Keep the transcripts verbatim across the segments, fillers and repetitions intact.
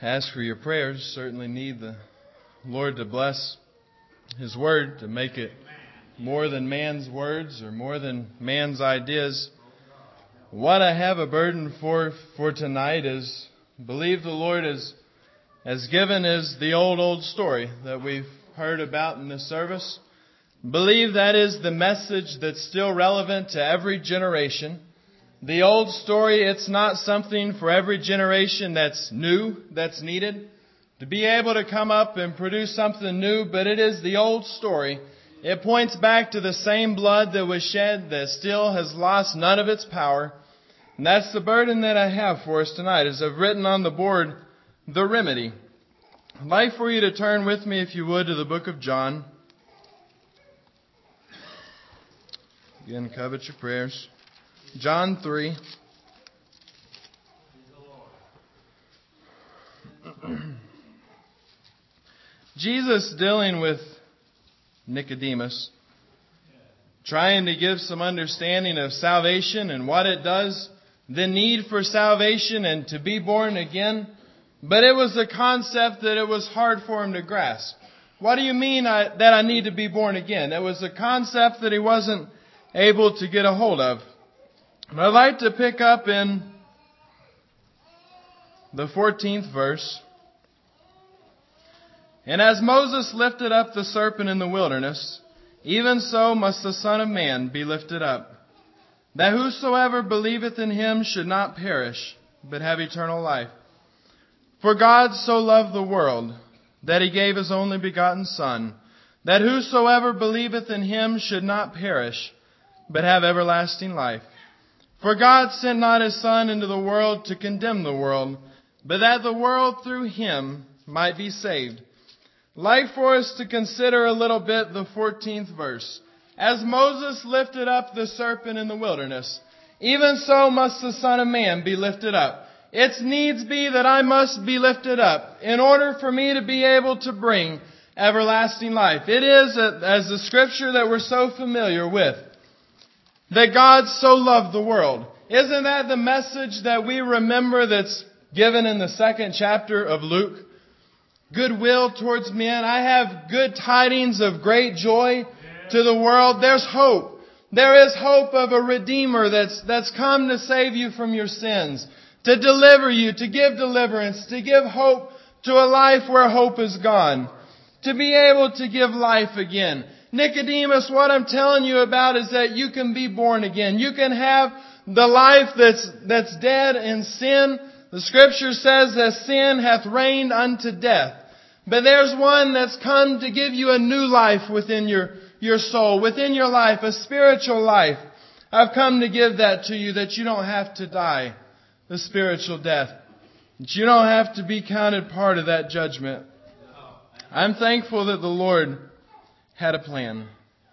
ask for your prayers. Certainly need the Lord to bless His Word, to make it more than man's words or more than man's ideas. What I have a burden for for tonight is, believe the Lord has, has given is the old, old story that we've heard about in this service. Believe that is the message that's still relevant to every generation. The old story, it's not something for every generation that's new, that's needed. To be able to come up and produce something new, but it is the old story. It points back to the same blood that was shed that still has lost none of its power. And that's the burden that I have for us tonight. As I've written on the board, the remedy. I'd like for you to turn with me, if you would, to the book of John. Again, covet your prayers. John three. Jesus dealing with Nicodemus, trying to give some understanding of salvation and what it does, the need for salvation and to be born again. But it was a concept that it was hard for him to grasp. What do you mean I, that I need to be born again? It was a concept that he wasn't able to get a hold of. And I'd like to pick up in the fourteenth verse. And as Moses lifted up the serpent in the wilderness, even so must the Son of Man be lifted up, that whosoever believeth in him should not perish, but have eternal life. For God so loved the world, that he gave his only begotten Son, that whosoever believeth in him should not perish, but have everlasting life. For God sent not his Son into the world to condemn the world, but that the world through him might be saved. Like for us to consider a little bit the fourteenth verse. As Moses lifted up the serpent in the wilderness, even so must the Son of Man be lifted up. It needs be that I must be lifted up in order for me to be able to bring everlasting life. It is, as the scripture that we're so familiar with, that God so loved the world. Isn't that the message that we remember that's given in the second chapter of Luke? Goodwill towards men. I have good tidings of great joy to the world. There's hope. There is hope of a Redeemer that's, that's come to save you from your sins, to deliver you, to give deliverance, to give hope to a life where hope is gone, to be able to give life again. Nicodemus, what I'm telling you about is that you can be born again. You can have the life that's, that's dead in sin. The scripture says that sin hath reigned unto death. But there's one that's come to give you a new life within your, your soul, within your life, a spiritual life. I've come to give that to you, that you don't have to die the spiritual death, that you don't have to be counted part of that judgment. I'm thankful that the Lord had a plan.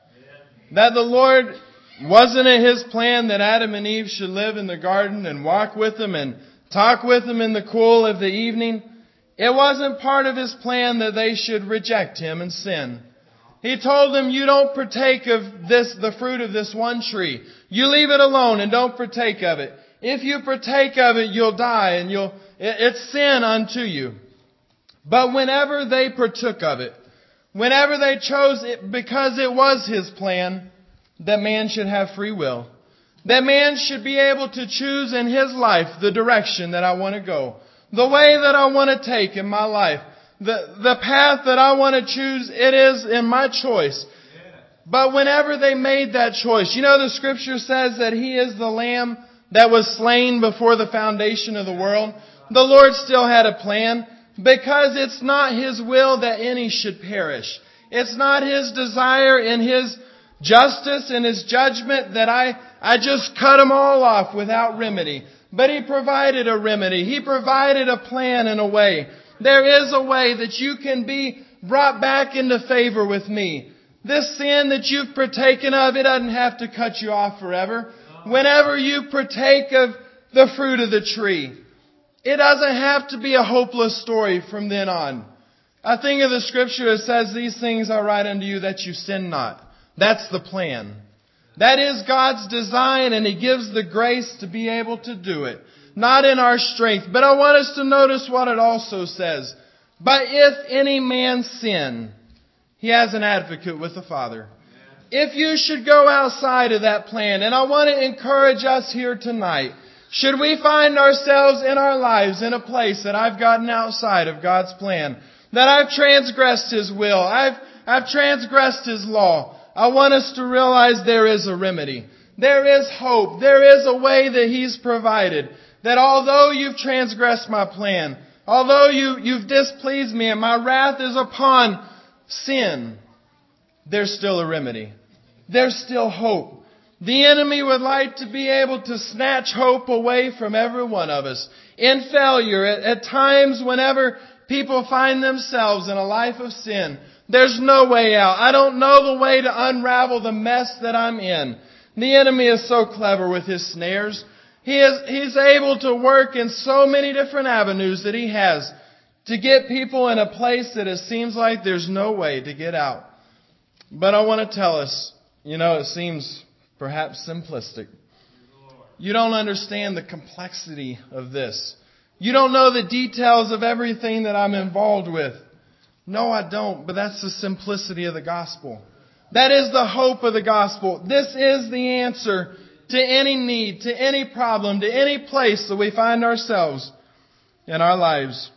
That the Lord, wasn't it His plan that Adam and Eve should live in the garden and walk with Him and talk with Him in the cool of the evening? It wasn't part of His plan that they should reject Him and sin. He told them, you don't partake of this, the fruit of this one tree. You leave it alone and don't partake of it. If you partake of it, you'll die and you'll, it's sin unto you. But whenever they partook of it, whenever they chose it, because it was His plan that man should have free will, that man should be able to choose in his life the direction that I want to go, the way that I want to take in my life, the, the path that I want to choose, it is in my choice. But whenever they made that choice, you know the scripture says that He is the Lamb that was slain before the foundation of the world. The Lord still had a plan, because it's not His will that any should perish. It's not His desire in His justice and His judgment that I, I just cut them all off without remedy. But He provided a remedy. He provided a plan and a way. There is a way that you can be brought back into favor with me. This sin that you've partaken of, it doesn't have to cut you off forever. Whenever you partake of the fruit of the tree, it doesn't have to be a hopeless story from then on. I think of the scripture that says, these things I write unto you that you sin not. That's the plan. That is God's design, and He gives the grace to be able to do it. not in our strength. But I want us to notice what it also says. But if any man sin, he has an advocate with the Father. If you should go outside of that plan, and I want to encourage us here tonight, should we find ourselves in our lives in a place that I've gotten outside of God's plan, that I've transgressed His will, I've, I've transgressed His law, I want us to realize there is a remedy. There is hope. There is a way that He's provided. That although you've transgressed my plan, although you, you've displeased me and my wrath is upon sin, there's still a remedy. There's still hope. The enemy would like to be able to snatch hope away from every one of us. In failure, at, at times whenever people find themselves in a life of sin, there's no way out. I don't know the way to unravel the mess that I'm in. The enemy is so clever with his snares. He is, he's able to work in so many different avenues that he has to get people in a place that it seems like there's no way to get out. But I want to tell us, you know, it seems perhaps simplistic. You don't understand the complexity of this. You don't know the details of everything that I'm involved with. No, I don't, but that's the simplicity of the gospel. That is the hope of the gospel. This is the answer to any need, to any problem, to any place that we find ourselves in our lives.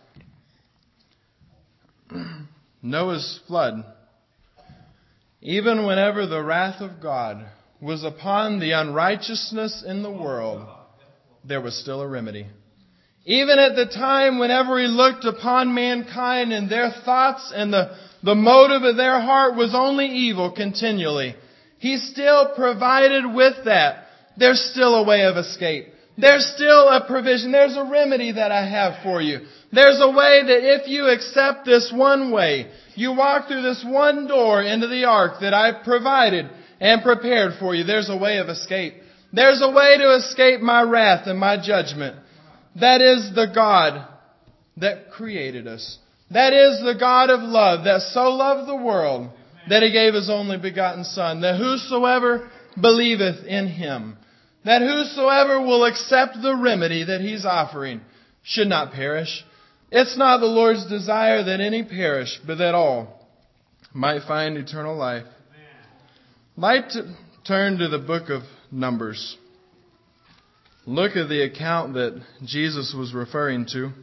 Noah's flood. Even whenever the wrath of God was upon the unrighteousness in the world, there was still a remedy. Even at the time whenever He looked upon mankind and their thoughts and the, the motive of their heart was only evil continually, He still provided with that. There's still a way of escape. There's still a provision. There's a remedy that I have for you. There's a way that if you accept this one way, you walk through this one door into the ark that I've provided and prepared for you, there's a way of escape. There's a way to escape my wrath and my judgment. That is the God that created us. That is the God of love that so loved the world that He gave His only begotten Son, that whosoever believeth in Him, that whosoever will accept the remedy that He's offering should not perish. It's not the Lord's desire that any perish, but that all might find eternal life. I'd like to turn to the book of Numbers. Look at the account that Jesus was referring to.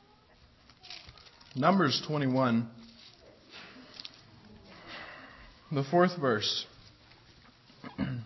Numbers twenty-one. The fourth verse. And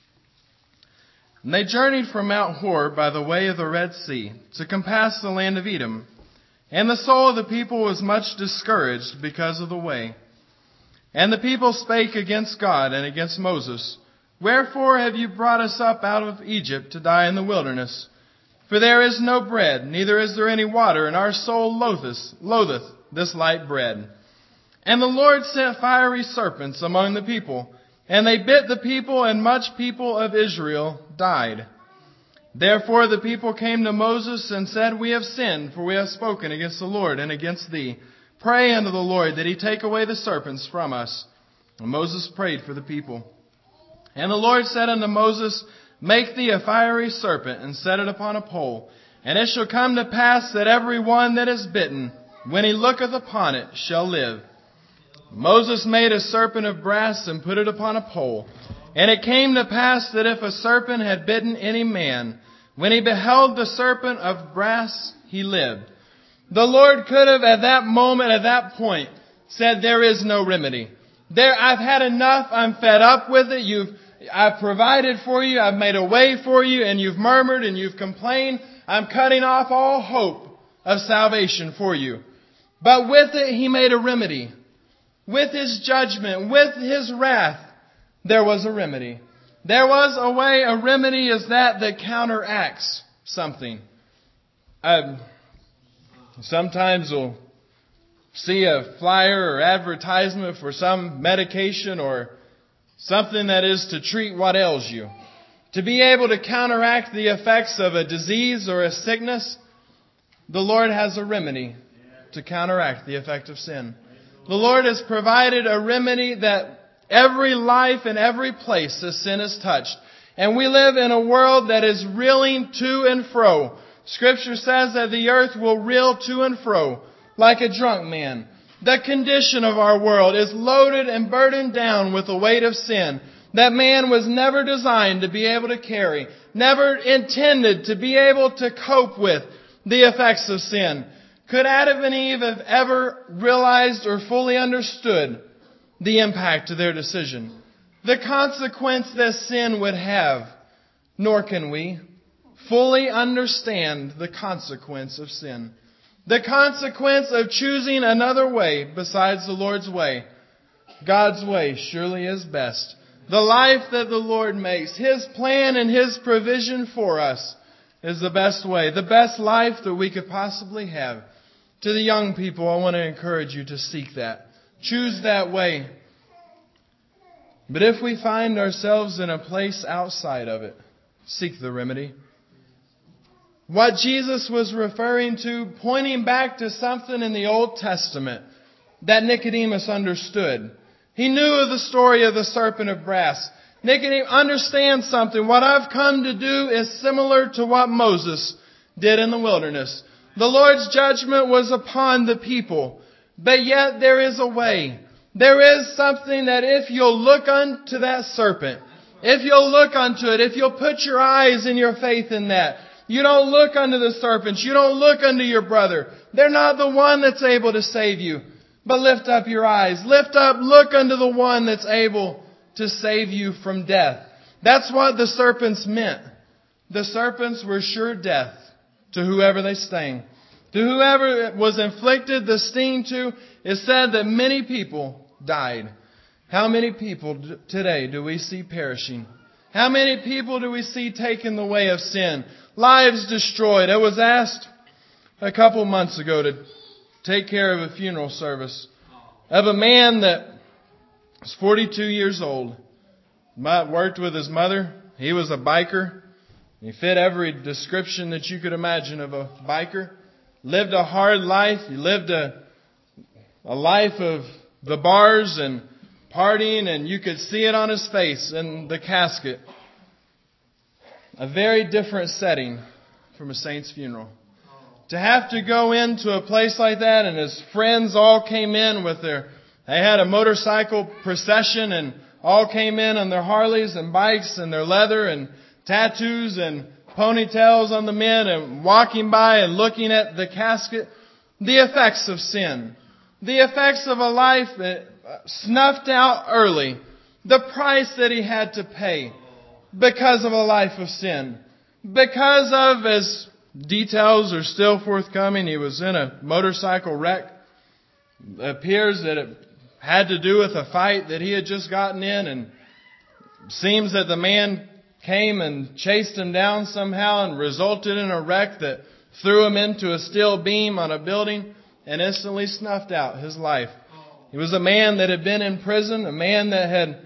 they journeyed from Mount Hor by the way of the Red Sea to compass the land of Edom. And the soul of the people was much discouraged because of the way. And the people spake against God and against Moses, Wherefore have you brought us up out of Egypt to die in the wilderness? For there is no bread, neither is there any water, and our soul loatheth, loatheth this light bread. And the Lord sent fiery serpents among the people, and they bit the people, and much people of Israel died. Therefore the people came to Moses and said, We have sinned, for we have spoken against the Lord and against thee. Pray unto the Lord that He take away the serpents from us. And Moses prayed for the people. And the Lord said unto Moses, Make thee a fiery serpent, and set it upon a pole. And it shall come to pass that every one that is bitten, when he looketh upon it, shall live. Moses made a serpent of brass, and put it upon a pole. And it came to pass that if a serpent had bitten any man, when he beheld the serpent of brass, he lived. The Lord could have at that moment, at that point, said, There is no remedy. There, I've had enough. I'm fed up with it. You've, I've provided for you. I've made a way for you, and you've murmured and you've complained. I'm cutting off all hope of salvation for you. But with it, He made a remedy. With His judgment, with His wrath, there was a remedy. There was a way. A remedy is that that counteracts something. I sometimes will see a flyer or advertisement for some medication or something that is to treat what ails you. To be able to counteract the effects of a disease or a sickness, the Lord has a remedy to counteract the effect of sin. The Lord has provided a remedy that every life and every place that sin is touched. And we live in a world that is reeling to and fro, Scripture says that the earth will reel to and fro like a drunk man. The condition of our world is loaded and burdened down with the weight of sin that man was never designed to be able to carry, never intended to be able to cope with the effects of sin. Could Adam and Eve have ever realized or fully understood the impact of their decision, the consequence that sin would have? Nor can we fully understand the consequence of sin. The consequence of choosing another way besides the Lord's way. God's way surely is best. The life that the Lord makes, His plan and His provision for us is the best way, the best life that we could possibly have. To the young people, I want to encourage you to seek that. Choose that way. But if we find ourselves in a place outside of it, seek the remedy. What Jesus was referring to, pointing back to something in the Old Testament that Nicodemus understood. He knew of the story of the serpent of brass. Nicodemus understands something. What I've come to do is similar to what Moses did in the wilderness. The Lord's judgment was upon the people, but yet there is a way. There is something that if you'll look unto that serpent, if you'll look unto it, if you'll put your eyes and your faith in that, you don't look unto the serpents. You don't look unto your brother. They're not the one that's able to save you. But lift up your eyes. Lift up, look unto the one that's able to save you from death. That's what the serpents meant. The serpents were sure death to whoever they sting. To whoever it was inflicted the sting to, it said that many people died. How many people today do we see perishing? How many people do we see taking the way of sin? Lives destroyed. I was asked a couple months ago to take care of a funeral service of a man that was forty-two years old. Worked with his mother. He was a biker. He fit every description that you could imagine of a biker. Lived a hard life. He lived a, a life of the bars and partying, and you could see it on his face in the casket. A very different setting from a saint's funeral. To have to go into a place like that, and his friends all came in with their, they had a motorcycle procession and all came in on their Harleys and bikes and their leather and tattoos and ponytails on the men and walking by and looking at the casket. The effects of sin. The effects of a life that snuffed out early. The price that he had to pay because of a life of sin. Because of, as details are still forthcoming, he was in a motorcycle wreck. It appears that it had to do with a fight that he had just gotten in, and it seems that the man came and chased him down somehow and resulted in a wreck that threw him into a steel beam on a building and instantly snuffed out his life. He was a man that had been in prison, a man that had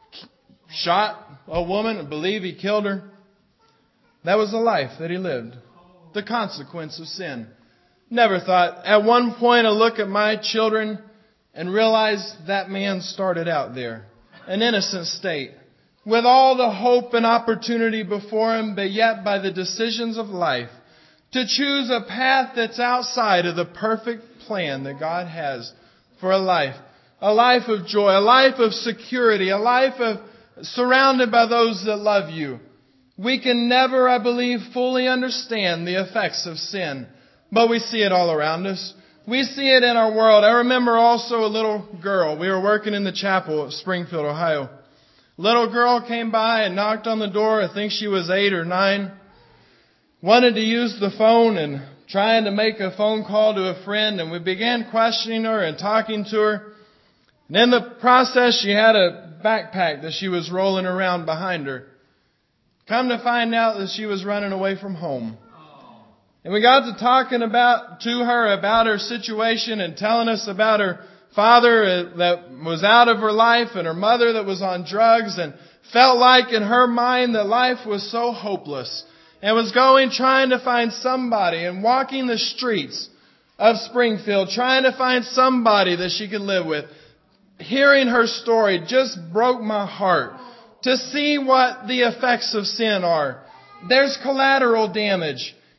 shot a woman and believe he killed her. That was the life that he lived. The consequence of sin. Never thought, at one point I look at my children and realize that man started out there. An innocent state. With all the hope and opportunity before him, but yet by the decisions of life, to choose a path that's outside of the perfect plan that God has for a life. A life of joy, a life of security, a life of surrounded by those that love you. We can never, I believe, fully understand the effects of sin, but we see it all around us. We see it in our world. I remember also a little girl. We were working in the chapel at Springfield, Ohio. Little girl came by and knocked on the door. I think she was eight or nine. Wanted to use the phone and trying to make a phone call to a friend, and we began questioning her and talking to her. And in the process, she had a backpack that she was rolling around behind her. Come to find out that she was running away from home. And we got to talking about to her about her situation and telling us about her father that was out of her life and her mother that was on drugs, and felt like in her mind that life was so hopeless, and was going trying to find somebody and walking the streets of Springfield trying to find somebody that she could live with. Hearing her story just broke my heart to see what the effects of sin are. There's collateral damage.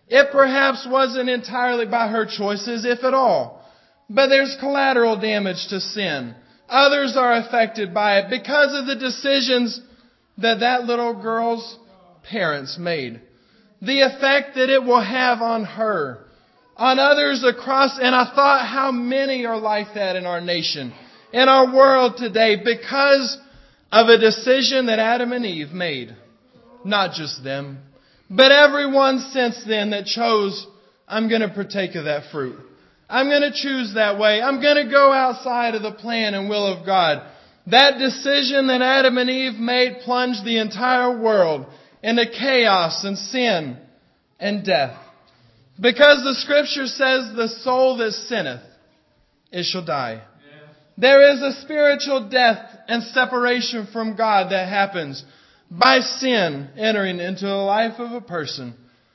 It perhaps wasn't entirely by her choices, if at all. But there's collateral damage to sin. Others are affected by it because of the decisions that that little girl's parents made. The effect that it will have on her, on others across, and I thought how many are like that in our nation, in our world today, because of a decision that Adam and Eve made. Not just them, but everyone since then that chose, I'm going to partake of that fruit. I'm going to choose that way. I'm going to go outside of the plan and will of God. That decision that Adam and Eve made plunged the entire world into chaos and sin and death. Because the Scripture says the soul that sinneth, it shall die. Yeah. There is a spiritual death and separation from God that happens by sin entering into the life of a person.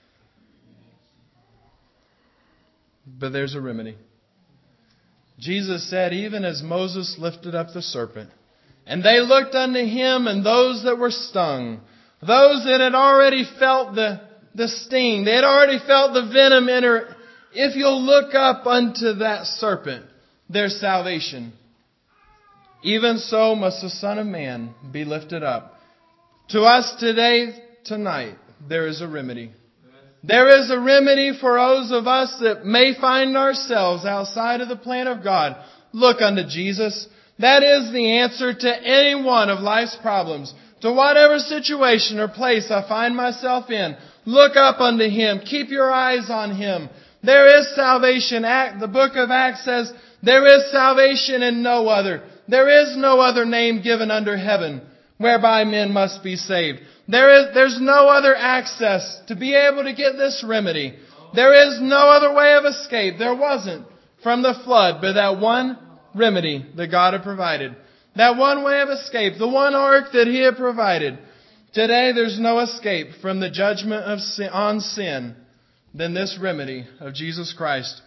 But there's a remedy. Jesus said, even as Moses lifted up the serpent, and they looked unto him, and those that were stung, those that had already felt the, the sting, they had already felt the venom enter. If you'll look up unto that serpent, there's salvation. Even so must the Son of Man be lifted up. To us today, tonight, there is a remedy. There is a remedy for those of us that may find ourselves outside of the plan of God. Look unto Jesus. That is the answer to any one of life's problems. To whatever situation or place I find myself in, look up unto Him. Keep your eyes on Him. There is salvation. The book of Acts says, there is salvation in no other. There is no other name given under heaven whereby men must be saved. There is, there's no other access to be able to get this remedy. There is no other way of escape. There wasn't from the flood, but that one remedy that God had provided. That one way of escape, the one ark that He had provided. Today there's no escape from the judgment of sin, on sin than this remedy of Jesus Christ.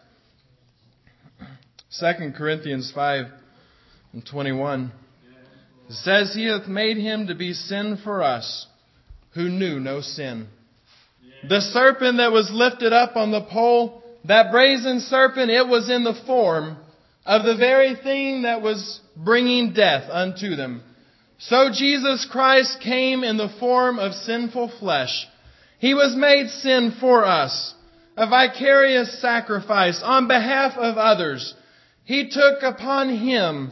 Second Corinthians five and twenty-one. It says, He hath made Him to be sin for us, who knew no sin. The serpent that was lifted up on the pole, that brazen serpent, it was in the form of the very thing that was bringing death unto them. So Jesus Christ came in the form of sinful flesh. He was made sin for us, a vicarious sacrifice on behalf of others. He took upon Him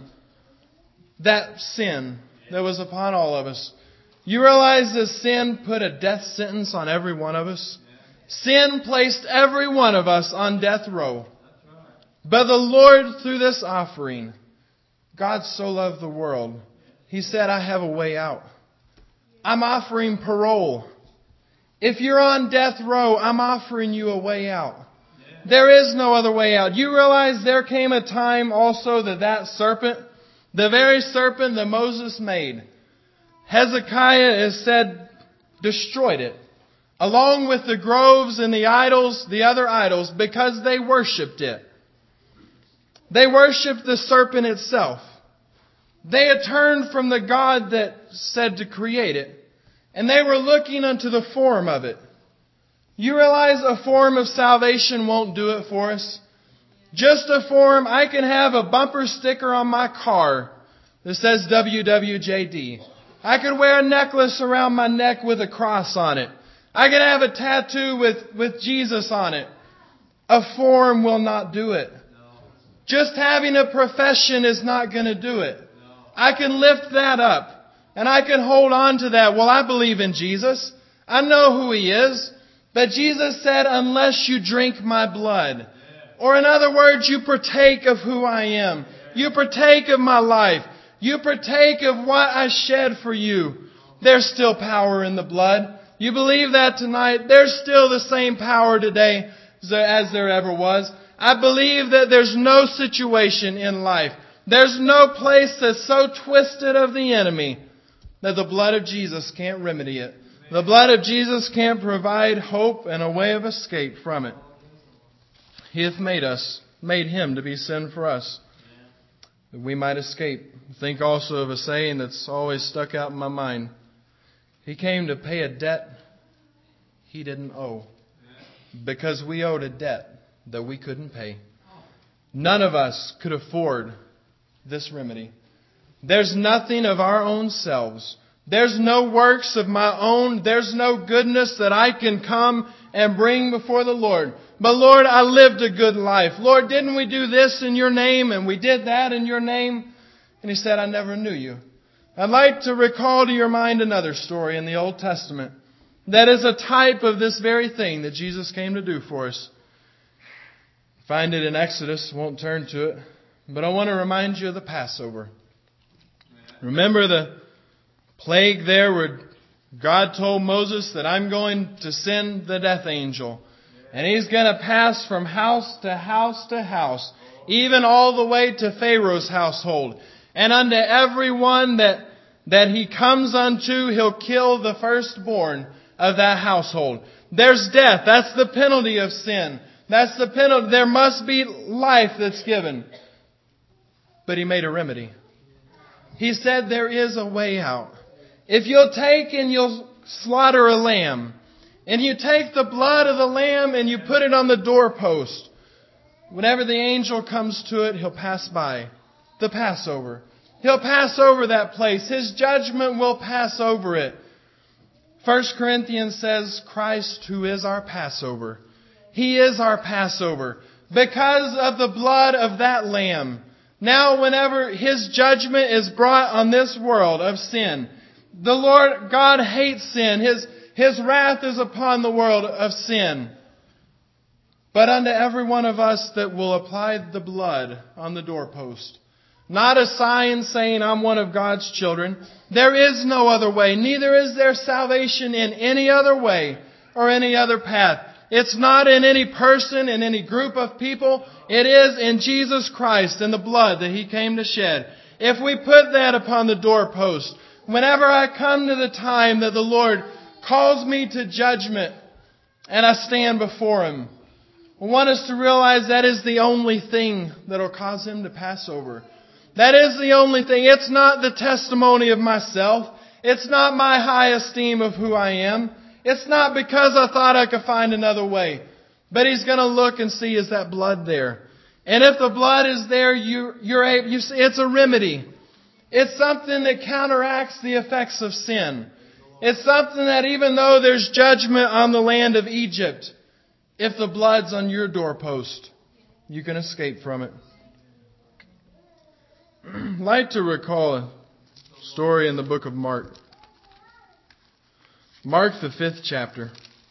that sin that was upon all of us. You realize that sin put a death sentence on every one of us? Sin placed every one of us on death row. But the Lord, through this offering, God so loved the world, He said, I have a way out. I'm offering parole. If you're on death row, I'm offering you a way out. There is no other way out. You realize there came a time also that that serpent, the very serpent that Moses made, Hezekiah is said destroyed it, along with the groves and the idols, the other idols, because they worshipped it. They worshipped the serpent itself. They had turned from the God that said to create it, and they were looking unto the form of it. You realize a form of salvation won't do it for us. Just a form. I can have a bumper sticker on my car that says W W J D. I could wear a necklace around my neck with a cross on it. I could have a tattoo with, with Jesus on it. A form will not do it. Just having a profession is not going to do it. I can lift that up and I can hold on to that. Well, I believe in Jesus. I know who He is. But Jesus said, unless you drink my blood, or in other words, you partake of who I am. You partake of my life. You partake of what I shed for you. There's still power in the blood. You believe that tonight? There's still the same power today as there ever was. I believe that there's no situation in life, there's no place that's so twisted of the enemy that the blood of Jesus can't remedy it. The blood of Jesus can't provide hope and a way of escape from it. He hath made us, made Him to be sin for us, that we might escape. Think also of a saying that's always stuck out in my mind. He came to pay a debt He didn't owe. because we owed a debt that we couldn't pay. None of us could afford this remedy. There's nothing of our own selves. There's no works of my own. There's no goodness that I can come and bring before the Lord. But Lord, I lived a good life. Lord, didn't we do this in your name and we did that in your name? And He said, I never knew you. I'd like to recall to your mind another story in the Old Testament that is a type of this very thing that Jesus came to do for us. Find it in Exodus, won't turn to it. But I want to remind you of the Passover. Remember the plague there where God told Moses that I'm going to send the death angel. And he's going to pass from house to house to house, even all the way to Pharaoh's household. And unto every one that, that he comes unto, he'll kill the firstborn of that household. There's death. That's the penalty of sin. That's the penalty. There must be life that's given. But He made a remedy. He said there is a way out. If you'll take and you'll slaughter a lamb, and you take the blood of the lamb and you put it on the doorpost, whenever the angel comes to it, he'll pass by. The Passover. He'll pass over that place. His judgment will pass over it. First Corinthians says, Christ who is our Passover. He is our Passover. Because of the blood of that lamb. Now whenever His judgment is brought on this world of sin, the Lord God hates sin. His, His wrath is upon the world of sin. But unto every one of us that will apply the blood on the doorpost, not a sign saying I'm one of God's children. There is no other way. Neither is there salvation in any other way or any other path. It's not in any person, in any group of people. It is in Jesus Christ and the blood that He came to shed. If we put that upon the doorpost, whenever I come to the time that the Lord calls me to judgment and I stand before Him, I want us to realize that is the only thing that will cause Him to pass over. That is the only thing. It's not the testimony of myself. It's not my high esteem of who I am. It's not because I thought I could find another way. But He's going to look and see, is that blood there? And if the blood is there, you, you're able, you see, it's a remedy. It's something that counteracts the effects of sin. It's something that even though there's judgment on the land of Egypt, if the blood's on your doorpost, you can escape from it. I'd like to recall a story in the book of Mark. Mark, the fifth chapter.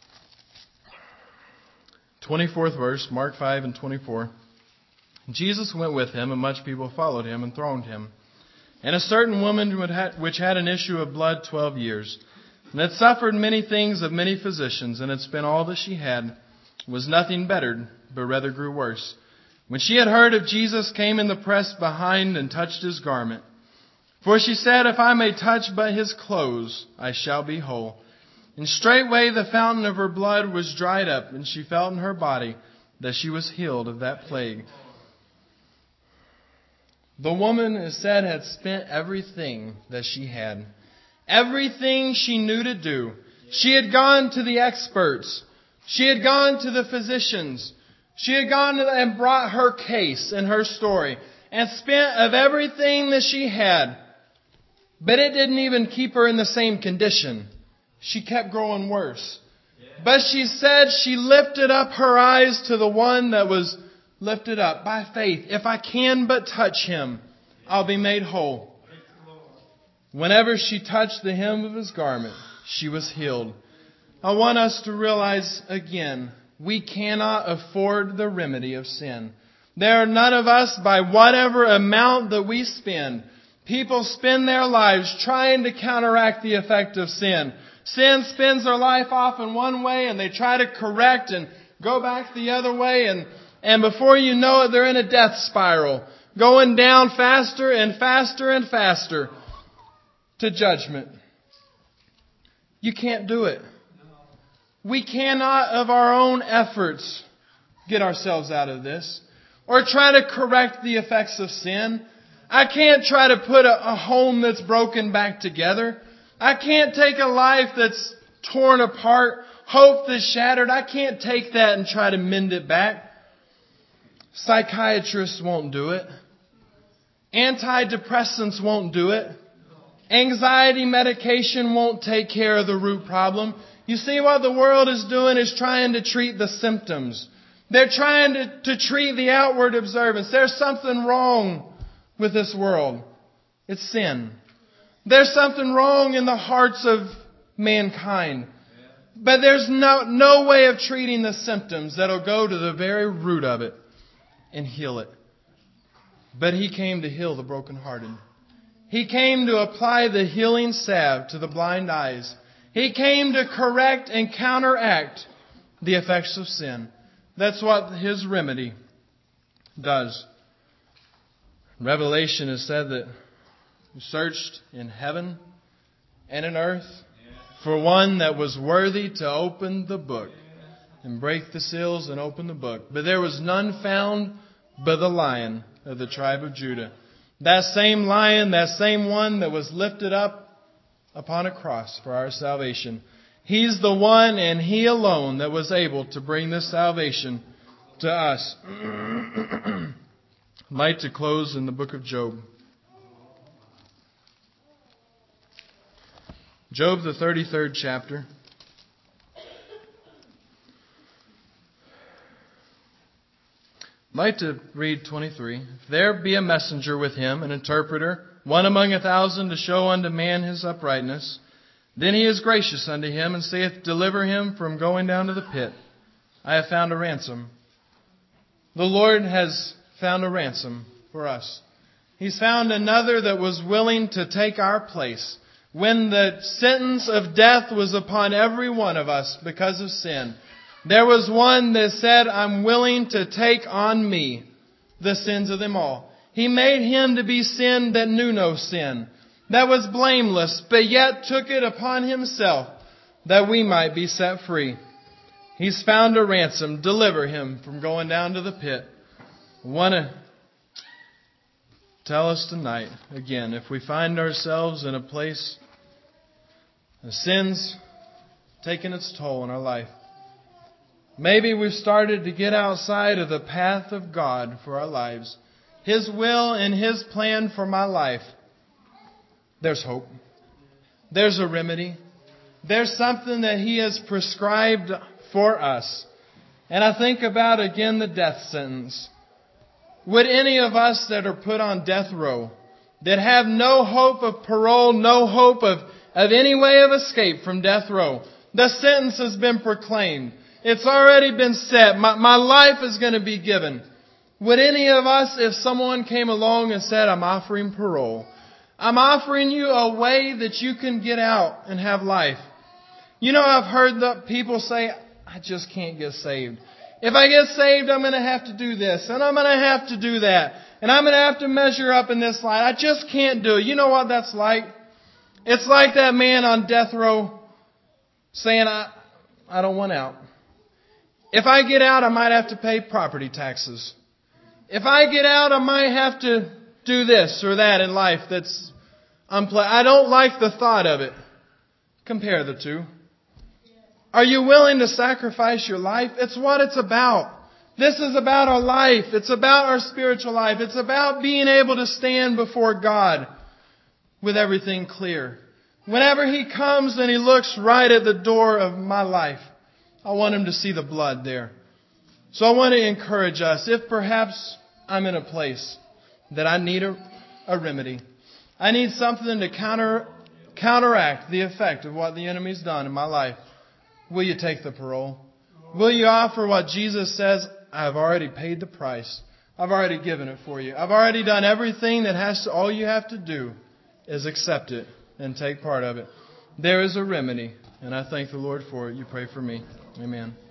twenty-fourth verse, Mark five and twenty-four. Jesus went with Him, and much people followed Him and thronged Him. And a certain woman which had an issue of blood twelve years, and had suffered many things of many physicians, and had spent all that she had, was nothing bettered, but rather grew worse. When she had heard of Jesus, came in the press behind and touched His garment. For she said, if I may touch but His clothes, I shall be whole. And straightway the fountain of her blood was dried up, and she felt in her body that she was healed of that plague. The woman, it said, had spent everything that she had. Everything she knew to do. She had gone to the experts. She had gone to the physicians. She had gone to the, and brought her case and her story and spent of everything that she had. But it didn't even keep her in the same condition. She kept growing worse. But she said she lifted up her eyes to the one that was lifted up by faith. If I can but touch Him, I'll be made whole. Whenever she touched the hem of His garment, she was healed. I want us to realize again, we cannot afford the remedy of sin. There are none of us, by whatever amount that we spend. People spend their lives trying to counteract the effect of sin. Sin spends their life off in one way and they try to correct and go back the other way. And, and before you know it, they're in a death spiral. Going down faster and faster and faster to judgment. You can't do it. We cannot of our own efforts get ourselves out of this. Or try to correct the effects of sin. I can't try to put a, a home that's broken back together. I can't take a life that's torn apart, hope that's shattered, I can't take that and try to mend it back. Psychiatrists won't do it. Antidepressants won't do it. Anxiety medication won't take care of the root problem. You see, what the world is doing is trying to treat the symptoms. They're trying to, to treat the outward observance. There's something wrong with this world. It's sin. There's something wrong in the hearts of mankind. But there's no, no way of treating the symptoms that'll go to the very root of it and heal it. But He came to heal the brokenhearted. He came to apply the healing salve to the blind eyes. He came to correct and counteract the effects of sin. That's what His remedy does. Revelation has said that He searched in heaven and in earth for one that was worthy to open the book and break the seals and open the book. But there was none found but the Lion of the tribe of Judah. That same Lion, that same one that was lifted up upon a cross for our salvation. He's the one and He alone that was able to bring this salvation to us. I'd like to close in the book of Job. Job, the thirty-third chapter. I'd like to read twenty-three. If there be a messenger with him, an interpreter, one among a thousand, to show unto man his uprightness, then he is gracious unto him, and saith, Deliver him from going down to the pit. I have found a ransom. The Lord has found a ransom for us. He's found another that was willing to take our place. When the sentence of death was upon every one of us because of sin, there was one that said, I'm willing to take on me the sins of them all. He made Him to be sin that knew no sin, that was blameless, but yet took it upon Himself that we might be set free. He's found a ransom. Deliver him from going down to the pit. I want to tell us tonight, again, if we find ourselves in a place of sin's taking its toll in our life, maybe we've started to get outside of the path of God for our lives, His will and His plan for my life, there's hope. There's a remedy. There's something that He has prescribed for us. And I think about, again, the death sentence. Would any of us that are put on death row, that have no hope of parole, no hope of, of any way of escape from death row, the sentence has been proclaimed. It's already been set. My, my life is going to be given. Would any of us, if someone came along and said, I'm offering parole, I'm offering you a way that you can get out and have life. You know, I've heard the people say, I just can't get saved. If I get saved, I'm going to have to do this, and I'm going to have to do that, and I'm going to have to measure up in this line. I just can't do it. You know what that's like? It's like that man on death row saying, I, I don't want out. If I get out, I might have to pay property taxes. If I get out, I might have to do this or that in life that's unpleasant. I don't like the thought of it. Compare the two. Are you willing to sacrifice your life? It's what it's about. This is about our life. It's about our spiritual life. It's about being able to stand before God with everything clear. Whenever He comes and He looks right at the door of my life, I want Him to see the blood there. So I want to encourage us, if perhaps I'm in a place that I need a, a remedy. I need something to counter counteract the effect of what the enemy's done in my life. Will you take the parole? Will you offer what Jesus says, I've already paid the price. I've already given it for you. I've already done everything that has to, all you have to do is accept it and take part of it. There is a remedy, and I thank the Lord for it. You pray for me. Amen.